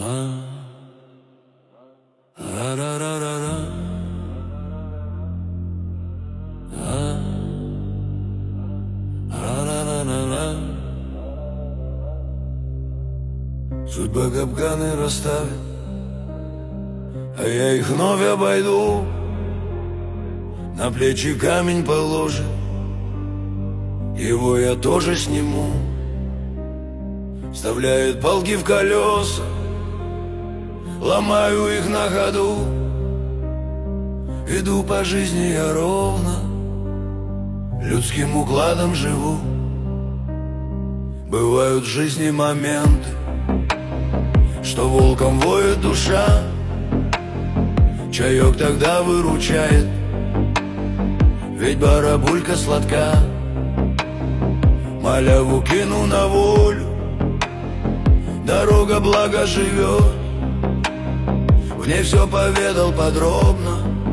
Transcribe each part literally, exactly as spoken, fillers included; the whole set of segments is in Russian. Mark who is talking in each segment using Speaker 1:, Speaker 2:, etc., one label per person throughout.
Speaker 1: Судьба капканы расставит, а я их вновь обойду. На плечи камень положит, его я тоже сниму. Вставляет палки в колеса, ломаю их на ходу. Иду по жизни я ровно, людским укладом живу. Бывают в жизни моменты, что волком воет душа. Чаек тогда выручает, ведь барабулька сладка. Маляву кину на волю, дорога благо живет. В ней все поведал подробно,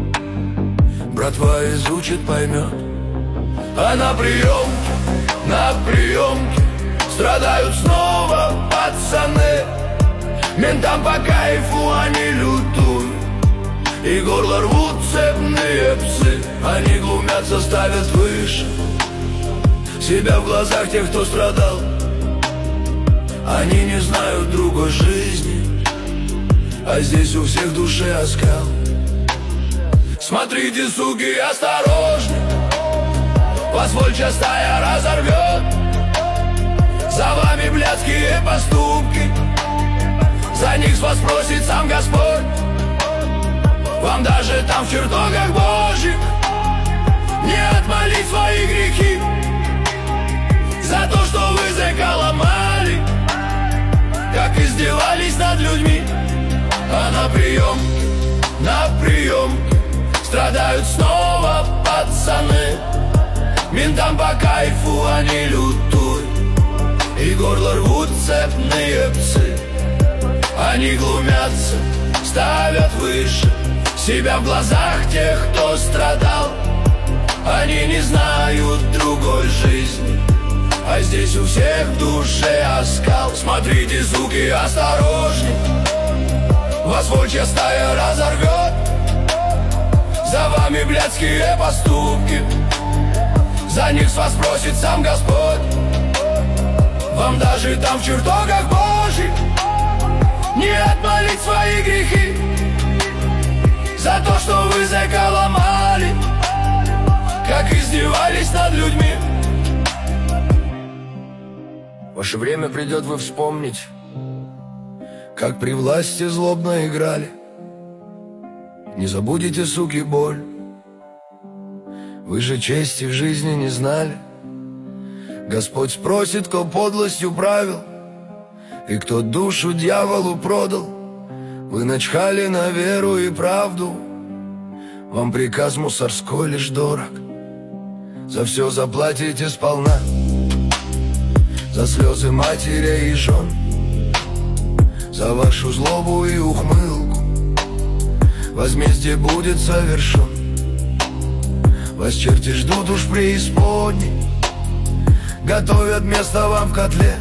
Speaker 1: братва изучит, поймет. А на приемке, на приемке страдают снова пацаны. Ментам по кайфу они лютуют, и горло рвут цепные псы. Они глумятся, ставят выше себя в глазах тех, кто страдал. Они не знают другой жизни, а здесь у всех в душе оскал. Смотрите, суки, осторожней, вас волчья стая разорвет. За вами блядские поступки, за них с вас просит сам Господь. Вам даже там в чертогах Божьих не отмолить свои грехи за то, что вы языка ломали, как издевались над людьми. А на приемке, на приемке страдают снова пацаны. Ментам по кайфу они лютуют, и горло рвут цепные псы. Они глумятся, ставят выше себя в глазах тех, кто страдал. Они не знают другой жизни, а здесь у всех в душе оскал. Смотрите, суки, осторожней, вас волчья стая разорвет. За вами блядские поступки, за них с вас просит сам Господь. Вам даже там в чертогах Божьих не отмолить свои грехи за то, что вы языка ломали, как издевались над людьми. Ваше время придет, вы вспомните, как при власти злобно играли. Не забудете, суки, боль. Вы же чести в жизни не знали. Господь спросит, кто подлостью правил и кто душу дьяволу продал. Вы начхали на веру и правду, вам приказ мусорской лишь дорог. За все заплатите сполна, за слезы матерей и жен, за вашу злобу и ухмылку возмездие будет совершен. Вас черти ждут уж преисподней, готовят место вам в котле,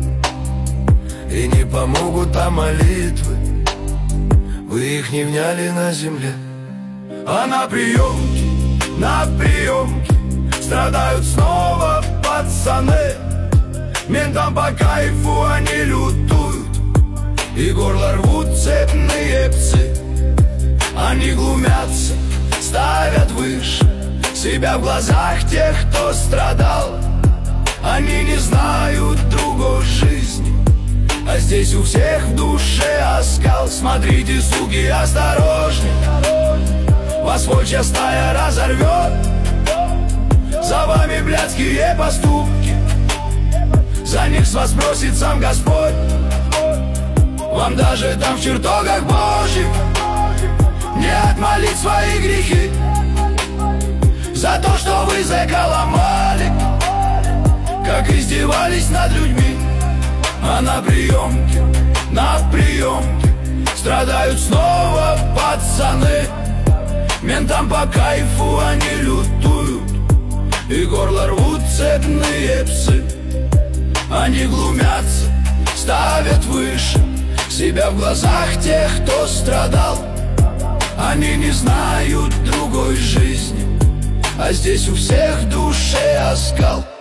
Speaker 1: и не помогут там молитвы, вы их не вняли на земле. А на приемке, на приемке страдают снова пацаны. Ментам по кайфу они лютуют, и горло рвут цепные псы. Они глумятся, ставят выше себя в глазах тех, кто страдал. Они не знают другой жизни, а здесь у всех в душе оскал. Смотрите, суки, осторожней, вас волчья стая разорвет. За вами блядские поступки, за них с вас просит сам Господь. Вам даже там в чертогах Божьих не отмолить свои грехи за то, что вы языка ломали, как издевались над людьми. А на приемке, на приемке страдают снова пацаны. Ментам по кайфу они лютуют, и горло рвут цепные псы. Они глумятся, ставят выше себя в глазах тех, кто страдал. Они не знают другой жизни, а здесь у всех в душе оскал.